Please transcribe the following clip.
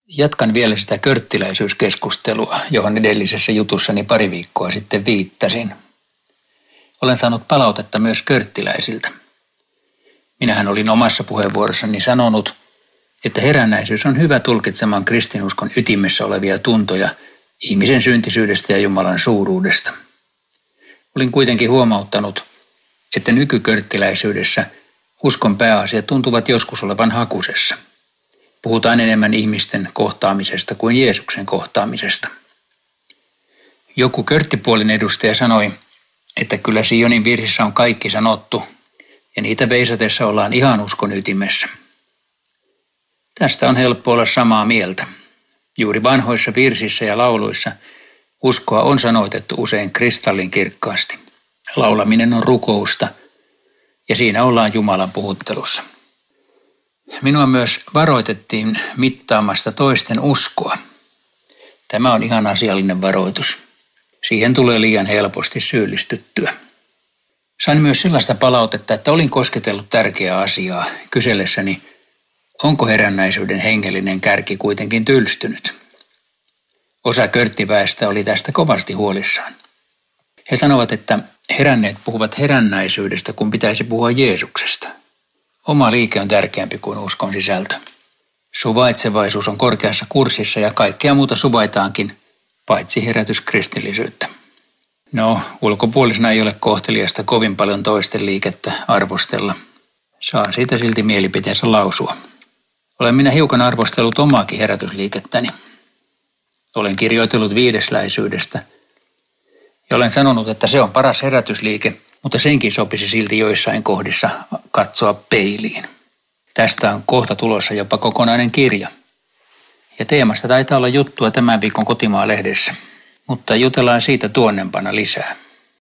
Jatkan vielä sitä körttiläisyyskeskustelua, johon edellisessä jutussani pari viikkoa sitten viittasin. Olen saanut palautetta myös körttiläisiltä. Minähän olin omassa puheenvuorossani sanonut, että herännäisyys on hyvä tulkitsemaan kristinuskon ytimessä olevia tuntoja ihmisen syntisyydestä ja Jumalan suuruudesta. Olin kuitenkin huomauttanut, että nykykörttiläisyydessä uskon pääasiat tuntuvat joskus olevan hakusessa. Puhutaan enemmän ihmisten kohtaamisesta kuin Jeesuksen kohtaamisesta. Joku körttipuolin edustaja sanoi, että kyllä Sionin virsissä on kaikki sanottu ja niitä veisatessa ollaan ihan uskon ytimessä. Tästä on helppo olla samaa mieltä. Juuri vanhoissa virsissä ja lauluissa uskoa on sanoitettu usein kristallinkirkkaasti. Laulaminen on rukousta ja siinä ollaan Jumalan puhuttelussa. Minua myös varoitettiin mittaamasta toisten uskoa. Tämä on ihan asiallinen varoitus. Siihen tulee liian helposti syyllistyttyä. Sain myös sellaista palautetta, että olin kosketellut tärkeää asiaa kysellessäni, onko herännäisyyden hengellinen kärki kuitenkin tylstynyt. Osa körttiväestä oli tästä kovasti huolissaan. He sanovat, että heränneet puhuvat herännäisyydestä, kun pitäisi puhua Jeesuksesta. Oma liike on tärkeämpi kuin uskon sisältö. Suvaitsevaisuus on korkeassa kurssissa ja kaikkea muuta suvaitaankin, paitsi herätyskristillisyyttä. No, ulkopuolisena ei ole kohteliasta kovin paljon toisten liikettä arvostella. Saa siitä silti mielipiteensä lausua. Olen minä hiukan arvostellut omaakin herätysliikettäni. Olen kirjoitellut viidesläisyydestä ja olen sanonut, että se on paras herätysliike, mutta senkin sopisi silti joissain kohdissa katsoa peiliin. Tästä on kohta tulossa jopa kokonainen kirja. Ja teemasta taitaa olla juttua tämän viikon Kotimaa-lehdessä, mutta jutellaan siitä tuonnempana lisää.